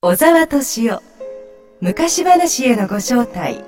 小沢敏夫昔話へのご招待。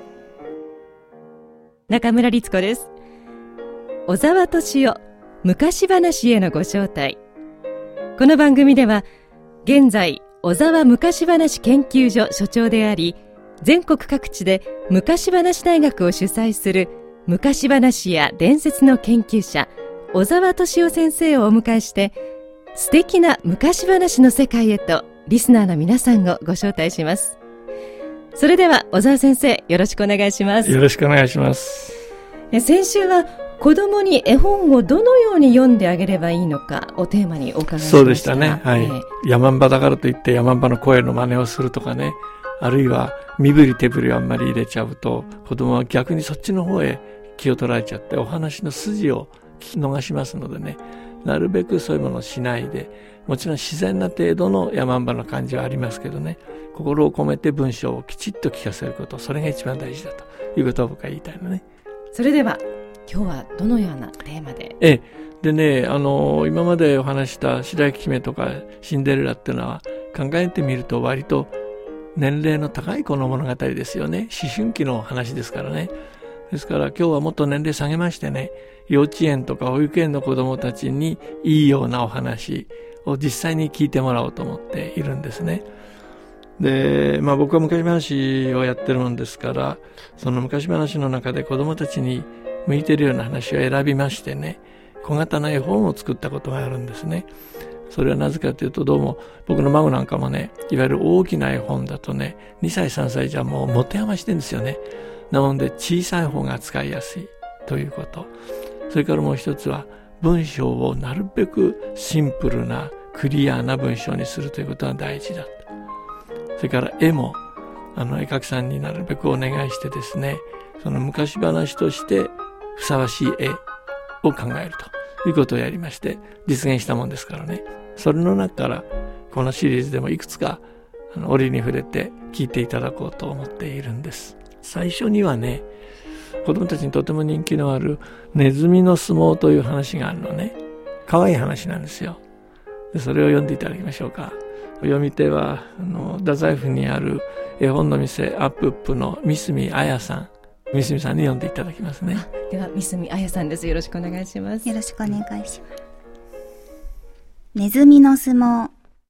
中村律子です。小沢敏夫昔話へのご招待。この番組では現在小沢昔話研究所所長であり、全国各地で昔話大学を主催する昔話や伝説の研究者小沢敏夫先生をお迎えして、素敵な昔話の世界へとリスナーの皆さんをご招待します。それでは小沢先生、よろしくお願いします。 よろしくお願いします。 先週は子供に絵本をどのように読んであげればいいのかをテーマにお伺いしました。 そうでしたね、はい。ヤマンバだからといってヤマンバの声の真似をするとかね、あるいは身振り手振りをあんまり入れちゃうと子供は逆にそっちの方へ気を取られちゃってお話の筋を聞き逃しますのでね、なるべくそういうものをしないで、もちろん自然な程度のヤマンバの感じはありますけどね、心を込めて文章をきちっと聞かせること、それが一番大事だということを僕は言いたいのね。 それでは今日はどのようなテーマで？ でね、今までお話した白雪姫とかシンデレラっていうのは考えてみると割と年齢の高い子の物語ですよね。思春期の話ですからね。ですから今日はもっと年齢下げましてね、幼稚園とか保育園の子どもたちにいいようなお話を実際に聞いてもらおうと思っているんですね。で、僕は昔話をやってるもんですから、その昔話の中で子どもたちに向いてるような話を選びましてね、小型な絵本を作ったことがあるんですね。それはなぜかというと、どうも僕の孫なんかもね、いわゆる大きな絵本だとね、2歳3歳じゃもう持て余してるんですよね。なので小さい方が使いやすいということ。それからもう一つは文章をなるべくシンプルなクリアな文章にするということが大事だ。それから絵も絵描きさんになるべくお願いしてですね、その昔話としてふさわしい絵を考えるということをやりまして実現したもんですからね。それの中からこのシリーズでもいくつか折に触れて聞いていただこうと思っているんです。最初にはね、子供たちにとても人気のあるネズミの相撲という話があるのね。可愛い話なんですよ。でそれを読んでいただきましょうか。読み手は太宰府にある絵本の店アップップの三角彩さん。三角さんに読んでいただきますね。 では三角彩さんです。よろしくお願いします。 よろしくお願いします。ネズミの相撲。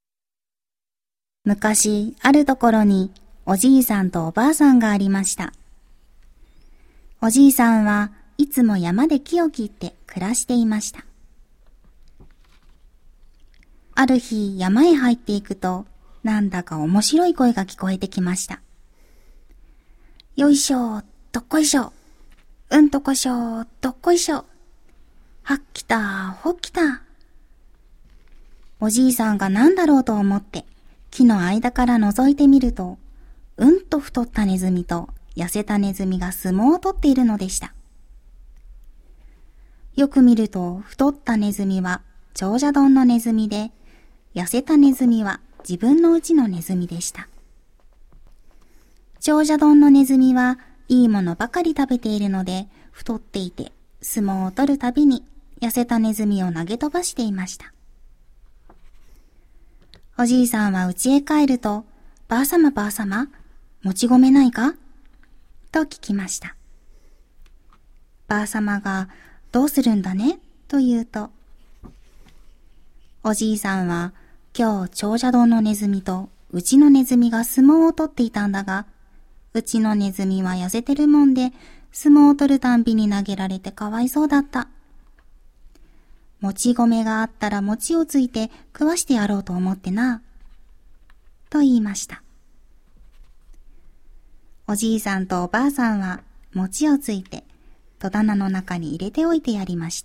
昔あるところにおじいさんとおばあさんがありました。おじいさんはいつも山で木を切って暮らしていました。ある日山へ入っていくと、なんだか面白い声が聞こえてきました。よいしょ、どっこいしょ。うんとこしょ、どっこいしょ。はっきた、ほっきた。おじいさんが何だろうと思って木の間から覗いてみると、うんと太ったネズミと痩せたネズミが相撲を取っているのでした。よく見ると太ったネズミは長者丼のネズミで、痩せたネズミは自分のうちのネズミでした。長者丼のネズミはいいものばかり食べているので太っていて、相撲を取るたびに痩せたネズミを投げ飛ばしていました。おじいさんは家へ帰ると、ばあさまばあさま、もち米ないかと聞きました。ばあさまがどうするんだねと言うと、おじいさんは今日長者丼のネズミとうちのネズミが相撲を取っていたんだが、うちのネズミは痩せてるもんで相撲を取るたんびに投げられてかわいそうだった。もち米があったら餅をついて食わしてやろうと思ってな、と言いました。おじいさんとおばあさんは餅をついて戸棚の中に入れておいてやりました。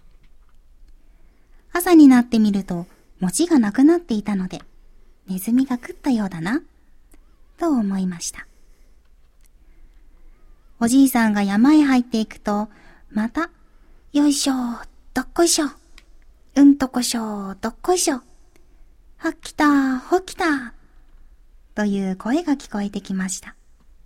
朝になってみると餅がなくなっていたので、ネズミが食ったようだな、と思いました。おじいさんが山へ入っていくと、また、よいしょ、どっこいしょ、うんとこしょ、どっこいしょ、はっきた、ほっきた、という声が聞こえてきました。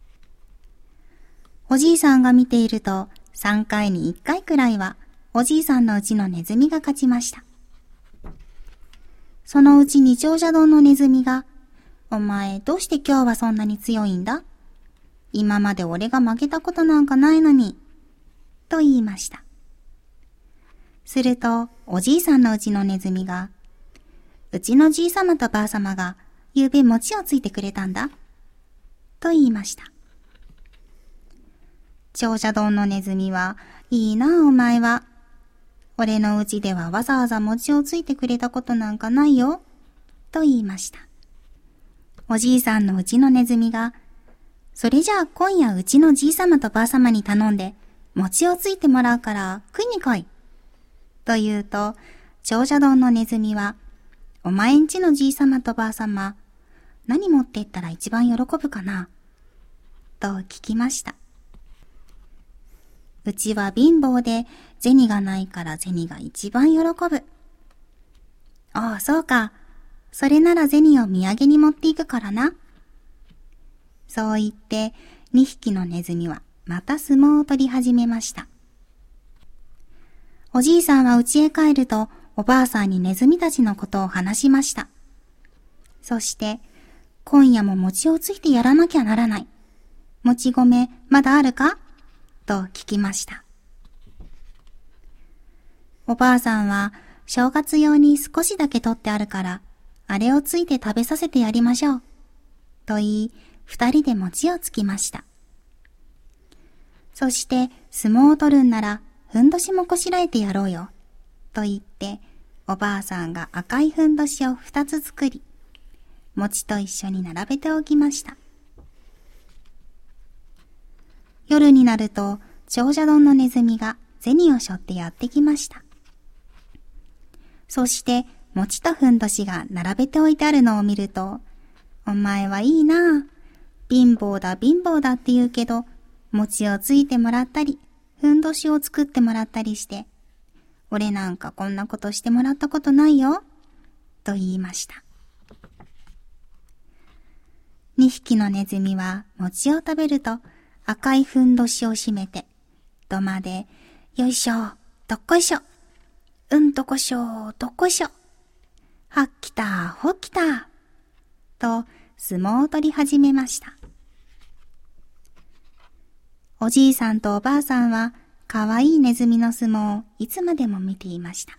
おじいさんが見ていると、3回に1回くらいは、おじいさんのうちのネズミが勝ちました。そのうちに長者丼のネズミが、 お前どうして今日はそんなに強いんだ？今まで俺が負けたことなんかないのに。と言いました。すると、おじいさんのうちのネズミが、うちのじいさまとばあさまが、ゆうべ餅をついてくれたんだ。と言いました。長者丼のネズミは、いいなお前は。俺のうちではわざわざ餅をついてくれたことなんかないよ。と言いました。おじいさんのうちのネズミが、それじゃあ今夜うちのじいさまとばあさまに頼んで、餅をついてもらうから食いに来い。と言うと、長者丼のネズミは、お前んちのじいさまとばあさま、何持ってったら一番喜ぶかなと聞きました。うちは貧乏で銭がないから銭が一番喜ぶ。ああ、そうか。それなら銭を土産に持っていくからな。そう言って2匹のネズミはまた相撲を取り始めました。おじいさんは家へ帰るとおばあさんにネズミたちのことを話しました。そして、今夜も餅をついてやらなきゃならない。もち米まだあるかと聞きました。おばあさんは正月用に少しだけ取ってあるから、あれをついて食べさせてやりましょう。と言い、2人で餅をつきました。そして相撲を取るんなら、ふんどしもこしらえてやろうよ。と言って、おばあさんが赤いふんどしを2つ作り、餅と一緒に並べておきました。夜になると、長者丼のネズミが銭を背負ってやってきました。そして、餅とふんどしが並べておいてあるのを見ると、お前はいいなあ。貧乏だ貧乏だって言うけど、餅をついてもらったり、ふんどしを作ってもらったりして、俺なんかこんなことしてもらったことないよ。と言いました。2匹のネズミは餅を食べると赤いふんどしを締めて、土間で、よいしょ、どっこいしょ、うんとこしょ、どっこいしょ、はっきた、ほっきた、と相撲を取り始めました。おじいさんとおばあさんは、かわいいネズミの相撲をいつまでも見ていました。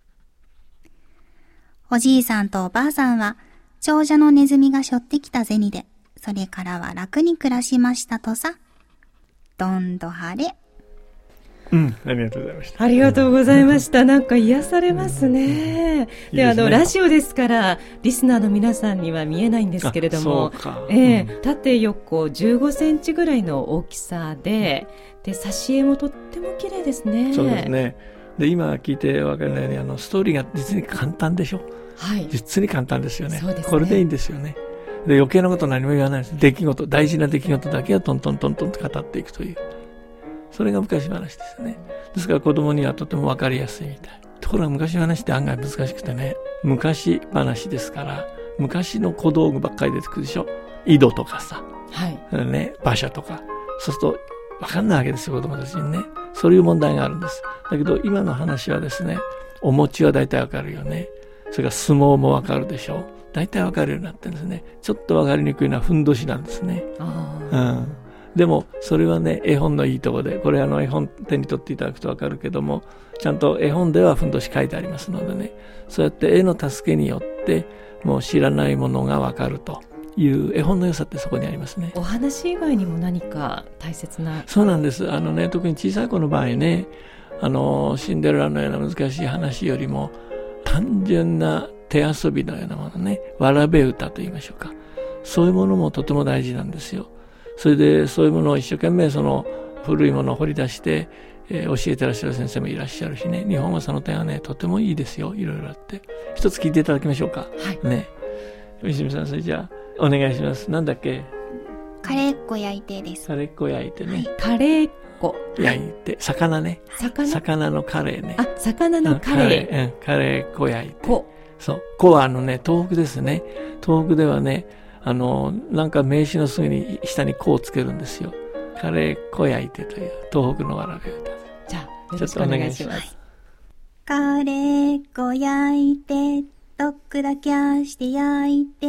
おじいさんとおばあさんは、長者のネズミが背負ってきた銭で、それからは楽に暮らしましたとさ。どんど晴れ。 ありがとうございました。 ありがとうございました。なんか癒されますね。で、ラジオですから、リスナーの皆さんには見えないんですけれども、縦横15センチぐらいの大きさで、挿絵もとっても綺麗ですね。 そうですね。で、今聞いてわかるように、ストーリーが実に簡単でしょ。はい。実に簡単ですよね。そうですね。これでいいんですよね。で、余計なこと何も言わないです。出来事、大事な出来事だけをトントントントンと語っていくという。それが昔話ですよね。ですから子供にはとても分かりやすいみたい。ところが昔話って案外難しくてね、昔話ですから、昔の小道具ばっかり出てくるでしょ。井戸とかさ、はいね、馬車とか。そうすると分かんないわけですよ、子供たちにね。そういう問題があるんです。だけど今の話はですね、お餅は大体分かるよね。それから相撲も分かるでしょ。大体分かるようになってるんですね。ちょっと分かりにくいのはふんどしなんですね。でもそれはね、絵本のいいところで、これ絵本手に取っていただくと分かるけども、ちゃんと絵本ではふんどし書いてありますのでね、そうやって絵の助けによってもう知らないものが分かるという絵本の良さってそこにありますね。 お話以外にも何か大切な。 そうなんです。特に小さい子の場合ね、シンデレラのような難しい話よりも単純な手遊びのようなものね、わらべ歌と言いましょうか、そういうものもとても大事なんですよ。それでそういうものを一生懸命古いものを掘り出して、教えてらっしゃる先生もいらっしゃるしね、日本はその点はねとてもいいですよ。いろいろあって一つ聞いていただきましょうか。はいね、吉見さん、それじゃあお願いします。なんだっけ。 カレーっこ焼いてです。 カレーっこ焼いてね、はい、 カレーっこ焼いて、魚ね、魚のカレーね。 あ、魚のカレー、 カレーっこ焼いて。そう、こは東北ですね。東北ではね、なんか名詞のすぐに下にこうつけるんですよ。カレーっこ焼いてという東北のわらべ歌で。 じゃあよろしくお願いします。 カレーっこ焼いて、とっくだけして焼いて、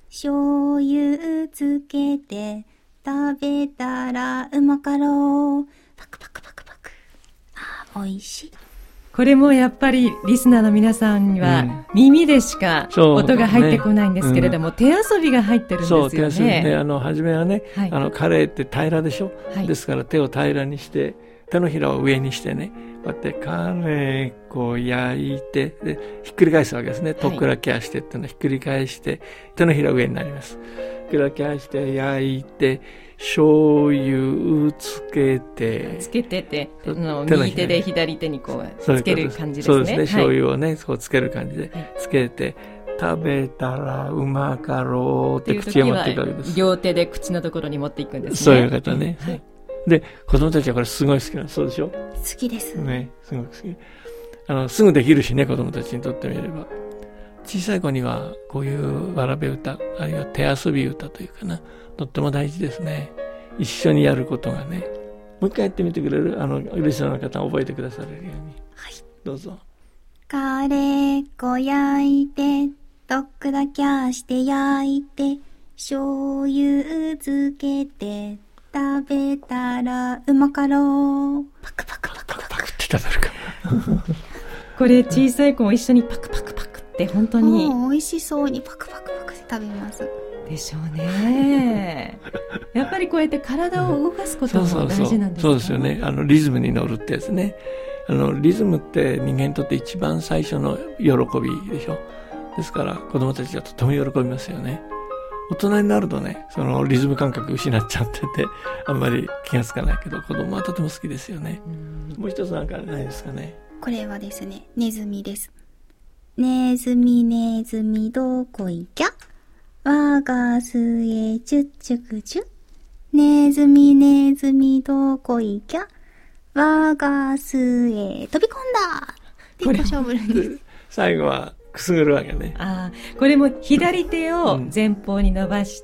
醤油つけて食べたらうまかろう。パクパクパクパク。あー、美味しい。 これもやっぱりリスナーの皆さんには耳でしか音が入ってこないんですけれども、手遊びが入ってるんですよね。 そう、手遊びね。初めはね、 はい、 カレーって平らでしょ、 はい、 ですから手を平らにして、手のひらを上にしてね、こうやってカレー粉焼いて、で、ひっくり返すわけですね。とっくらきゃしてっていうのをひっくり返して、手のひら上になります。ひっくらきゃして焼いて、醤油つけてて右手で左手にこうつける感じですね。 そうですね、醤油をね、こうつける感じでつけて、食べたらうまかろうって口へ持っていくわけです。 両手で口のところに持っていくんですね。 そういう方ね、はい、で子供たちはこれすごい好きなんです。そうでしょ。 好きですね、すごく好き。すぐできるしね、子供たちにとってみれば。小さい子にはこういうわらべ歌、あるいは手遊び歌というかな、とっても大事ですね。一緒にやることがね。もう一回やってみてくれる？リスナーの方覚えてくだされるように。 はい。 どうぞ。 カレー粉焼いて、とっくらきゃして焼いて、醤油つけて、食べたらうまかろう。パクパクパクパクパクって食べるか。 これ小さい子も一緒にパクパクパクって本当に。 美味しそうにパクパクパクって食べます。 でしょうね。やっぱりこうやって体を動かすことも大事なんですか？ そうですよね。リズムに乗るってやつね。リズムって人間にとって一番最初の喜びでしょ。ですから子供たちがとても喜びますよね。大人になるとね、そのリズム感覚失っちゃってて、あんまり気がつかないけど、子供はとても好きですよね。もう一つなんかないですかね。 これはですね、ネズミです。ネズミネズミどこ行きゃ？我が巣へチュッチュクチュ。ネズミネズミどこ行きゃ？我が巣へ飛び込んだっていう勝負に。 最後はくすぐるわけね。 これも左手を前方に伸ばして、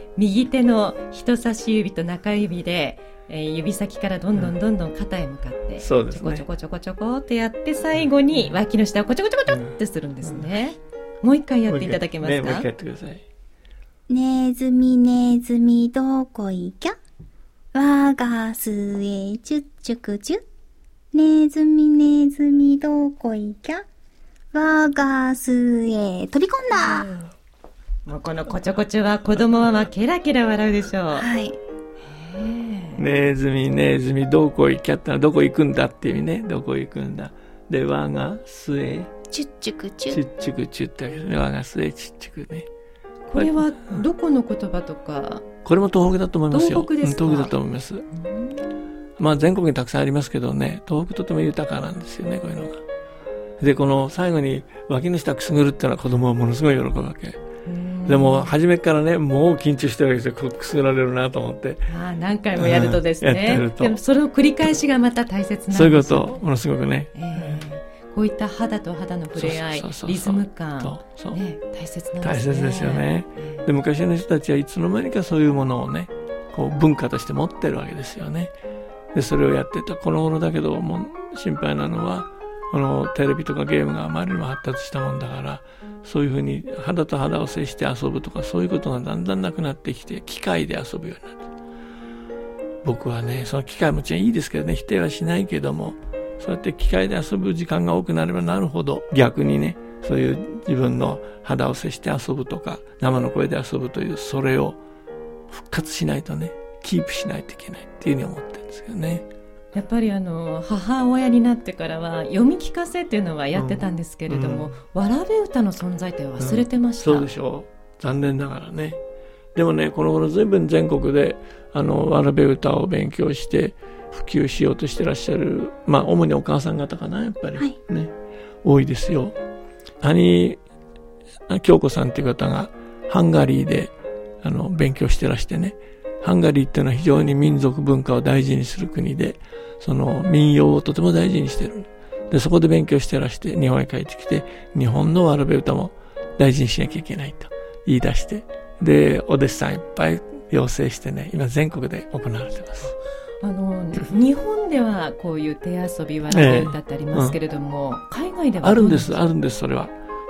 右手の人差し指と中指で、指先からどんどんどんどん肩へ向かって、 そうですね、 ちょこちょこちょこちょこってやって最後に脇の下をこちょこちょこちょってするんですね。もう一回やっていただけますか？ もう一回やってください。 ネズミネズミどこ行きゃ？我が巣へチュッチュクチュ。ネズミネズミどこ行きゃ？我が巣へ飛び込んだ。 もうこのこちょこちょは子供はケラケラ笑うでしょう。 はい。 ネズミネズミどこ行きゃったらどこ行くんだっていう意味ね。どこ行くんだ。で我が巣へチュッチュクチュ。 チュッチュクチュってわけですね。我が巣へチュッチュクね。 これはどこの言葉とか？ これも東北だと思いますよ。 東北ですか？ 東北だと思います。まあ全国にたくさんありますけどね、東北とても豊かなんですよね、こういうのが。で、この最後に脇の下くすぐるっていうのは子供はものすごい喜ぶわけ。でも初めからね、もう緊張してるわけですよ。くすぐられるなと思って。 何回もやるとですね。やってると。でもそれを繰り返しがまた大切なんですよ。 そういうこと、ものすごくね。 こういった肌と肌の触れ合い、リズム感、ね、大切なんですね。大切ですよね。で、昔の人たちはいつの間にかそういうものをね、こう文化として持ってるわけですよね。で、それをやってたこの頃だけど、もう心配なのは、このテレビとかゲームがあまりにも発達したもんだから、そういうふうに肌と肌を接して遊ぶとか、そういうことがだんだんなくなってきて、機械で遊ぶようになって。僕はね、その機械ももちろんいいですけどね、否定はしないけども、そうやって機械で遊ぶ時間が多くなればなるほど、逆にね、そういう自分の肌を接して遊ぶとか、生の声で遊ぶという、それを復活しないとね、キープしないといけないっていうふうに思ってるんですけどね。 やっぱり母親になってからは読み聞かせっていうのはやってたんですけれども、わらべ歌の存在って忘れてました。 そうでしょう。残念ながらね。でもね、この頃随分全国でわらべ歌を勉強して普及しようとしてらっしゃる、まあ主にお母さん方かな、やっぱり、はい、ね、多いですよ。兄京子さんっていう方がハンガリーで勉強してらしてね。ハンガリーっていうのは非常に民族文化を大事にする国で、その民謡をとても大事にしてる。で、そこで勉強してらして、日本へ帰ってきて、日本のわらべ歌も大事にしなきゃいけないと言い出して、で、お弟子さんいっぱい養成してね、今全国で行われてます。 日本ではこういう手遊びわらべ歌ってありますけれども、海外ではあるんです、それは。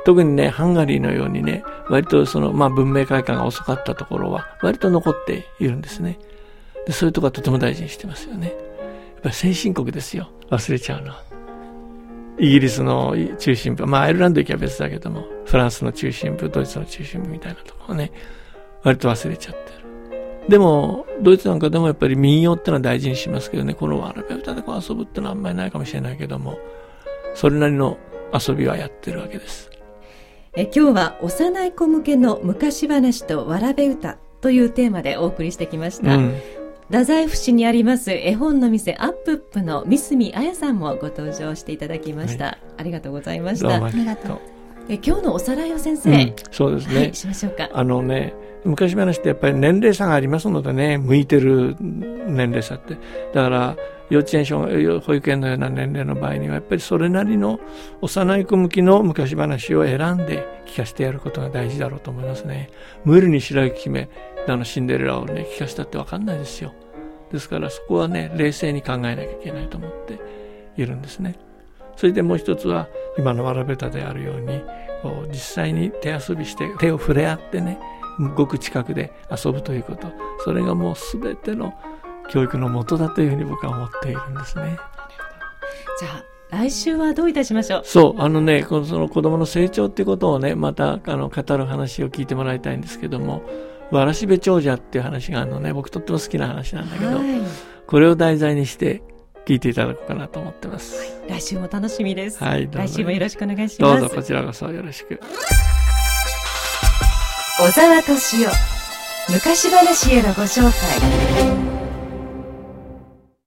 特にね、ハンガリーのようにね、割と文明開化が遅かったところは、割と残っているんですね。で、そういうところはとても大事にしてますよね。やっぱり先進国ですよ。忘れちゃうのは。イギリスの中心部、アイルランド行きは別だけども、フランスの中心部、ドイツの中心部みたいなところをね、割と忘れちゃってる。でも、ドイツなんかでもやっぱり民謡ってのは大事にしますけどね、このわらべ歌で遊ぶってのはあんまりないかもしれないけども、それなりの遊びはやってるわけです。 今日は幼い子向けの昔話とわらべ歌というテーマでお送りしてきました。太宰府市にあります絵本の店アップップの三角彩さんもご登場していただきました。ありがとうございました。 ありがとう。 今日のおさらいを先生、 そうですね、 はい、しましょうか。 昔話ってやっぱり年齢差がありますのでね、向いてる年齢差って。だから幼稚園保育園のような年齢の場合にはやっぱりそれなりの幼い子向きの昔話を選んで聞かせてやることが大事だろうと思いますね。無理に白雪姫シンデレラをね聞かせたって分かんないですよ。ですからそこはね冷静に考えなきゃいけないと思っているんですね。それでもう一つは今のわらべたであるように実際に手遊びして手を触れ合ってね、ごく近くで遊ぶということ、それがもう全ての教育の元だというふうに僕は思っているんですね。 じゃあ来週はどういたしましょう。 そう、その子供の成長っていうことをねまた語る話を聞いてもらいたいんですけども、わらしべ長者っていう話があるのね、僕とっても好きな話なんだけど、これを題材にして聞いていただこうかなと思ってます。 来週も楽しみです。 来週もよろしくお願いします。 どうぞこちらこそよろしく。 小沢敏夫、昔話へのご招待。